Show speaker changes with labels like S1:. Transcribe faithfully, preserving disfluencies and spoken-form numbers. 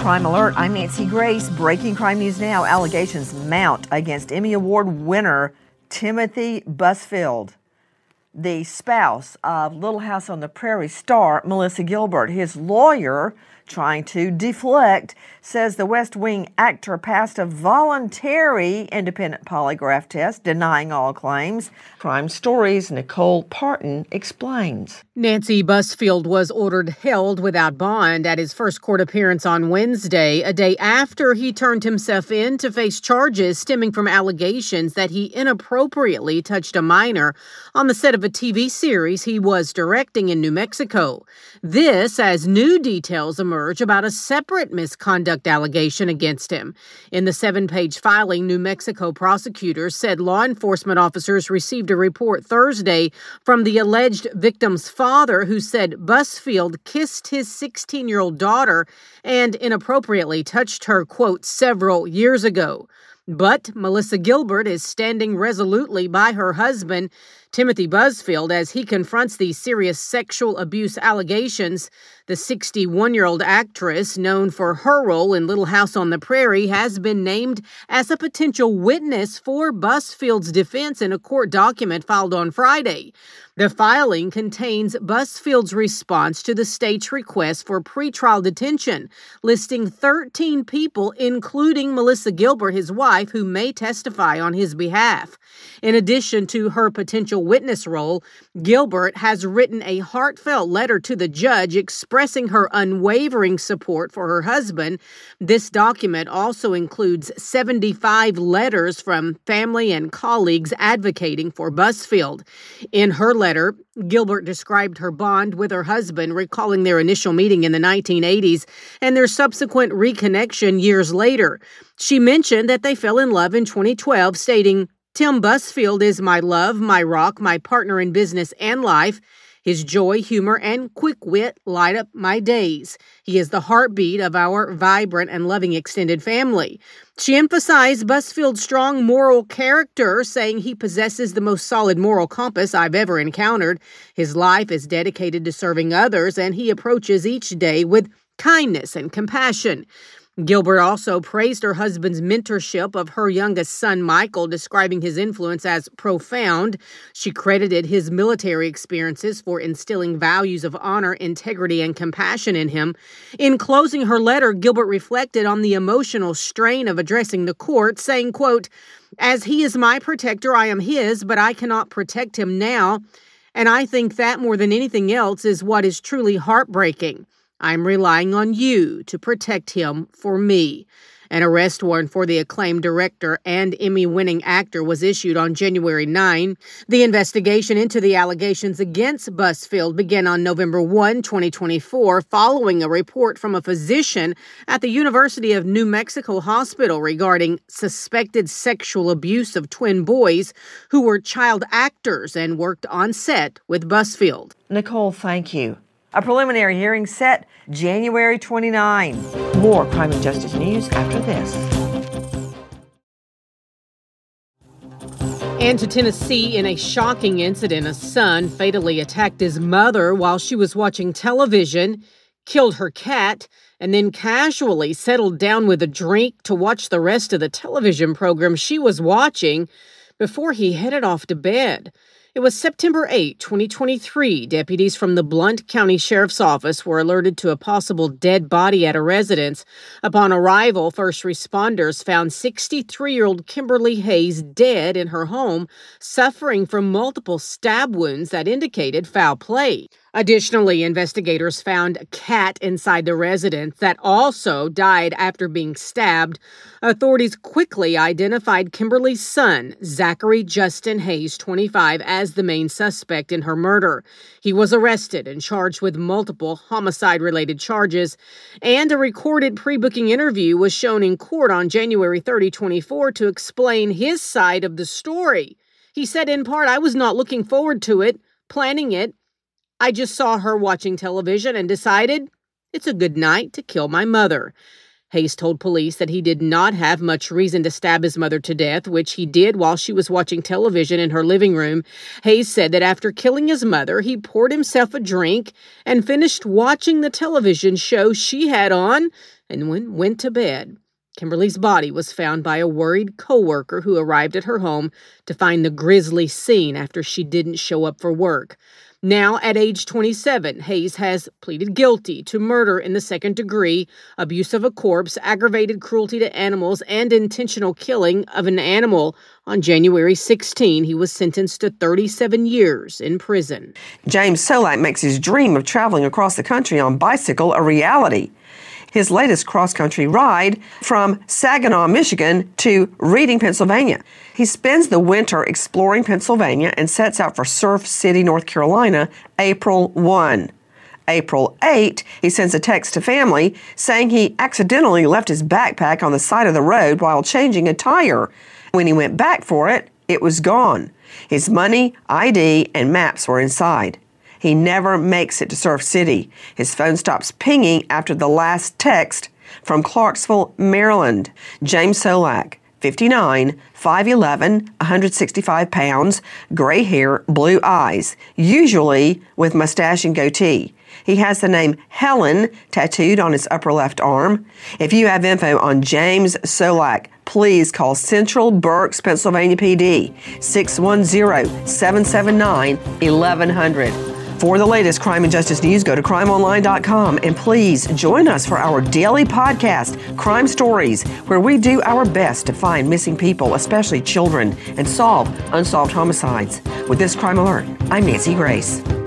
S1: Crime Alert, I'm Nancy Grace. Breaking crime news now. Allegations mount against Emmy Award winner Timothy Busfield, the spouse of Little House on the Prairie star Melissa Gilbert. His lawyer, trying to deflect, says the West Wing actor passed a voluntary independent polygraph test, denying all claims. Crime Stories' Nicole Parton explains.
S2: Nancy Busfield was ordered held without bond at his first court appearance on Wednesday, a day after he turned himself in to face charges stemming from allegations that he inappropriately touched a minor on the set of a T V series he was directing in New Mexico. This as new details emerge about a separate misconduct allegation against him. In the seven-page filing, New Mexico prosecutors said law enforcement officers received a report Thursday from the alleged victim's father, who said Busfield kissed his sixteen-year-old daughter and inappropriately touched her, quote, several years ago. But Melissa Gilbert is standing resolutely by her husband, Timothy Busfield, as he confronts these serious sexual abuse allegations. The sixty-one-year-old actress, known for her role in Little House on the Prairie, has been named as a potential witness for Busfield's defense in a court document filed on Friday. The filing contains Busfield's response to the state's request for pretrial detention, listing thirteen people, including Melissa Gilbert, his wife, who may testify on his behalf. In addition to her potential witness role, Gilbert has written a heartfelt letter to the judge expressing her unwavering support for her husband. This document also includes seventy-five letters from family and colleagues advocating for Busfield. In her letter, Gilbert described her bond with her husband, recalling their initial meeting in the nineteen eighties and their subsequent reconnection years later. She mentioned that they fell in love in twenty twelve, stating, "Tim Busfield is my love, my rock, my partner in business and life. His joy, humor, and quick wit light up my days. He is the heartbeat of our vibrant and loving extended family." She emphasized Busfield's strong moral character, saying he possesses the most solid moral compass I've ever encountered. His life is dedicated to serving others, and he approaches each day with kindness and compassion. Gilbert also praised her husband's mentorship of her youngest son, Michael, describing his influence as profound. She credited his military experiences for instilling values of honor, integrity, and compassion in him. In closing her letter, Gilbert reflected on the emotional strain of addressing the court, saying, quote, "As he is my protector, I am his, but I cannot protect him now. And I think that more than anything else is what is truly heartbreaking. I'm relying on you to protect him for me." An arrest warrant for the acclaimed director and Emmy-winning actor was issued on January ninth. The investigation into the allegations against Busfield began on November first, twenty twenty-four, following a report from a physician at the University of New Mexico Hospital regarding suspected sexual abuse of twin boys who were child actors and worked on set with Busfield.
S1: Nicole, thank you. A preliminary hearing set January twenty-ninth. More crime and justice news after this.
S2: And to Tennessee, in a shocking incident, a son fatally attacked his mother while she was watching television, killed her cat, and then casually settled down with a drink to watch the rest of the television program she was watching before he headed off to bed. It was September eighth, twenty twenty-three. Deputies from the Blount County Sheriff's Office were alerted to a possible dead body at a residence. Upon arrival, first responders found sixty-three-year-old Kimberly Hayes dead in her home, suffering from multiple stab wounds that indicated foul play. Additionally, investigators found a cat inside the residence that also died after being stabbed. Authorities quickly identified Kimberly's son, Zachary Justin Hayes, twenty-five, as the main suspect in her murder. He was arrested and charged with multiple homicide-related charges, and a recorded pre-booking interview was shown in court on January thirtieth, twenty-four, to explain his side of the story. He said, in part, "I was not looking forward to it, planning it. I just saw her watching television and decided it's a good night to kill my mother." Hayes told police that he did not have much reason to stab his mother to death, which he did while she was watching television in her living room. Hayes said that after killing his mother, he poured himself a drink and finished watching the television show she had on and when went to bed. Kimberly's body was found by a worried coworker who arrived at her home to find the grisly scene after she didn't show up for work. Now, at age twenty-seven, Hayes has pleaded guilty to murder in the second degree, abuse of a corpse, aggravated cruelty to animals, and intentional killing of an animal. On January sixteenth, he was sentenced to thirty-seven years in prison.
S3: James Solak makes his dream of traveling across the country on bicycle a reality. His latest cross-country ride from Saginaw, Michigan to Reading, Pennsylvania. He spends the winter exploring Pennsylvania and sets out for Surf City, North Carolina, April first. April eighth, he sends a text to family saying he accidentally left his backpack on the side of the road while changing a tire. When he went back for it, it was gone. His money, I D, and maps were inside. He never makes it to Surf City. His phone stops pinging after the last text from Clarksville, Maryland. James Solak, fifty-nine, five eleven, one hundred sixty-five pounds, gray hair, blue eyes, usually with mustache and goatee. He has the name Helen tattooed on his upper left arm. If you have info on James Solak, please call Central Berks, Pennsylvania P D, six one zero, seven seven nine, eleven hundred. For the latest crime and justice news, go to crime online dot com and please join us for our daily podcast, Crime Stories, where we do our best to find missing people, especially children, and solve unsolved homicides. With this Crime Alert, I'm Nancy Grace.